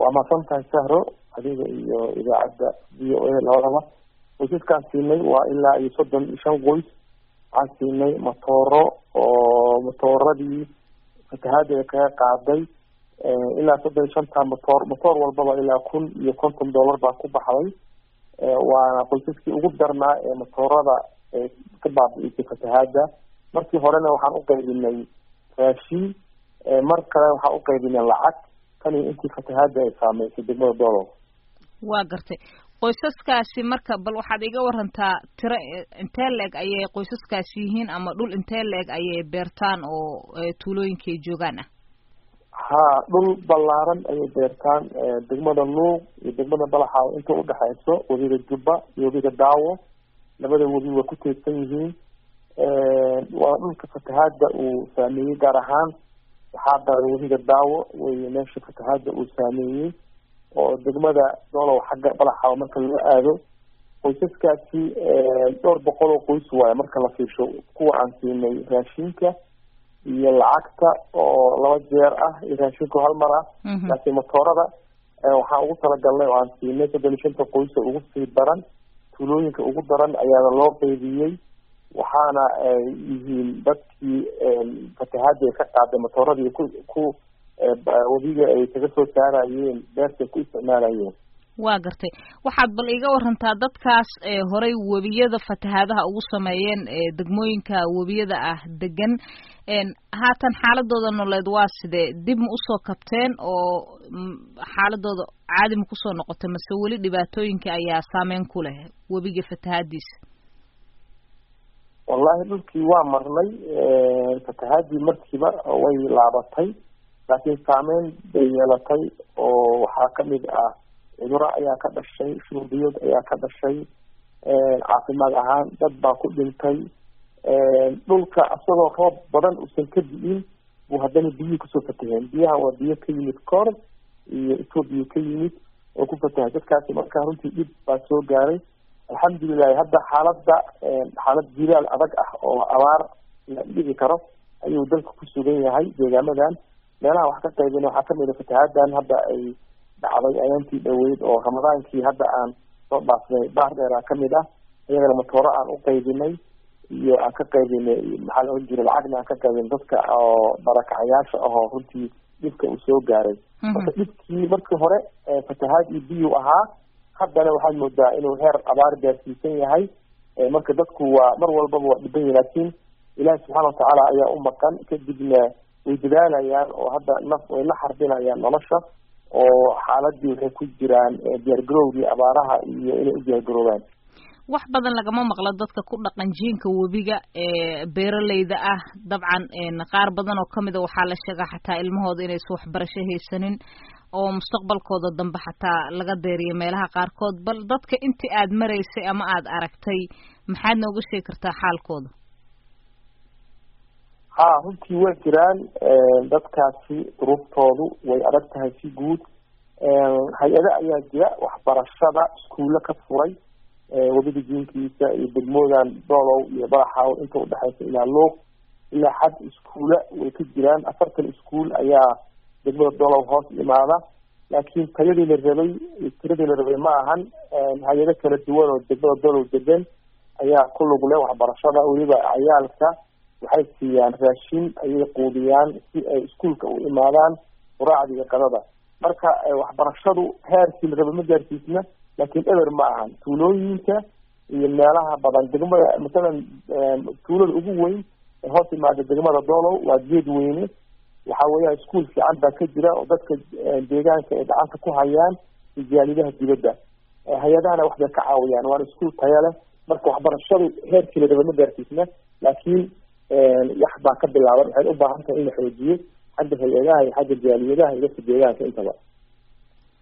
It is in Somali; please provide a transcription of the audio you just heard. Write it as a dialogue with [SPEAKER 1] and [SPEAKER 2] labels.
[SPEAKER 1] waa mahadsantahay sahro adiga iyo idaacadda VOA labadaba. qoysaskaan siinay waa ilaa iyo 35 qoys. waxaan siinay matooro oo matooradii fatahaada kaga qaaday ilaa 35 matoor walbaba ilaa $1,050 baa ku baxday. waana qoysaskii ugu darnaa ee matoorada ka baabi'isay fatahaada. markii horena waxaan u qaybinay raashin, mar kale waxaan u qaybinay lacag tani intii fatahaada ay saameysay degmada Doolow.
[SPEAKER 2] waa gartay qoysaskaasi marka bal waxaad iga warantaa tiro intee leeg ayay qoysaskaasi yihiin ama dhul intee leeg ayay beertaan oo tuulooyinka ay joogaan ah?
[SPEAKER 1] dhul ballaaran ayay beertaan degmada Luuq iyo degmada Balaxaaw inta u dhaxayso webiga Jubba iyo webiga Daawo. labada webi waa ku teedsan yihiin. waa dhulka fatahaada uu saameeyey gaar ahaan waxaa daray webiga Daawo way meesha fatahaada uu saameeyey oo degmada Doolow xagga Balaxaaw marka laga aado. qoysaskaasi 200 oo qoys waaye marka la fiirsho kuwa aan siinay raashinka iyo lacagta oo 2 jeer ah iyo raashinku hal mar ah. laakiin matoorada waxaan ugu talagalnay oo aan siinay 35 qoys oo ugu sii daran tuulooyinka ugu daran ayaana loo qaybiyey. waxaana yihiin dadkii fatahaada ka qaaday matooradii ku webiga ay kaga soo saarayeen beerta ku isticmaalayeen.
[SPEAKER 2] waa gartay waxaad bal iga warantaa dadkaas horey webiyada fatahaadaha ugu sameeyeen degmooyinka webiyada ah degan haatan xaaladooda nololeed waa sidee? dib ma usoo kabteen oo xaaladooda caadi ma kusoo noqotay mase weli dhibaatooyinka ayaa saameyn ku leh webiga fatahaadiisa?
[SPEAKER 1] wallahi dhulkii waa marnay fatahaadii markiiba way laabatay laakiin saameyn bay yeelatay oo waxaa kamid ah cudurro ayaa ka dhashay, shuruubiyood ayaa ka dhashay, caafimaad ahaan dad baa ku dhintay. dhulka asagoo roob badan uusan ka di'in buu haddana biyihii kusoo fataheen. biyaha waa biyo ka yimid Koor iyo Ethiopia ka yimid oo ku fatahay dadkaasi. marka runtii dhib baa soo gaaray. alxamdulilahi hadda xaalad jilaal adag ah oo abaar la dhigi karo ayuu dalka ku sugan yahay deegaamadan. meelaha wax ka qaybina waxaa kamid a fatahaadan hadda ay dhacday ayaantii dhaweyd oo ramadaankii hadda aan soo dhaafnay baar dheeraa kamid ah. iyagana matooro aan u qaybinay iyo aan ka qaybinay maxaa la oran jiray lacagna aan ka qaybin dadka oo barakacayaasha ahoo runtii dhibka uu soo gaaray. marka dhibkii markii hore fatahaad iyo biyu ahaa haddana waxaad moodaa inuu heer abaar gaarsiisan yahay. marka dadku waa mar walbaba waa dhiban yahay laakiin ilaahi subxaana watacaala ayaa u maqan. kadibna way dadaalayaan oo hadda way la xarbinayaan nolosha oo xaaladii waxay ku jiraan diyaargarowgii abaaraha iyo inay u diyaargaroobaan.
[SPEAKER 2] wax badan lagama maqlo dadka ku dhaqan jiinka webiga beeraleyda ah. dabcan qaar badan oo kamid a waxaa la sheegaa xataa ilmahooda inaysan waxbarasho haysanin oo mustaqbalkooda dambe xataa laga deeriyo meelaha qaarkood. bal dadka intii aad maraysay ama aad aragtay maxaad nooga sheegi kartaa xaalkooda?
[SPEAKER 1] runtii waa jiraan dadkaasi duruuftoodu way adag tahay si guud. hay-ado ayaa jira waxbarashada iskuulle ka furay webiga jiinkiisa iyo degmoodan Doolow iyo Balaxaaw inta udhexaysa ilaa Luuq ilaa xad iskuulle way ka jiraan. 40 iskuul ayaa degmada Doolow hoos imaada laakiin tiradii la rabay ma ahan. hay-ado kala duwan oo degmada Doolow degan ayaa ku lug leh waxbarashada. weliba ciyaalka waxay siiyaan raashin ayay quudiyaan si ay iskuulka u imaadaan quraacda iyo qadada. marka waxbarashadu heerkii la rabay ma gaarsiisna laakiin eber ma ahan. tuulooyinka iyo meelaha badan degmada masalan tuulada ugu weyn ee hoos imaada degmada Doolow waa Geedweyne. waxaa weeyaan iskuul fiican baa ka jira oo dadka deegaanka ay gacanta ku hayaan jaalidaha dibadda. hay-adahana waxbay ka caawiyaan waana iskuul tayo leh. marka waxbarashadu heerkii la rabay ma gaarsiisna laakiin wax baa ka bilaaban. waxay u baahan tahay in la xoojiyo xagga hay-adaha iyo xagga jaaliyadaha iyo dadka deegaanka intaba.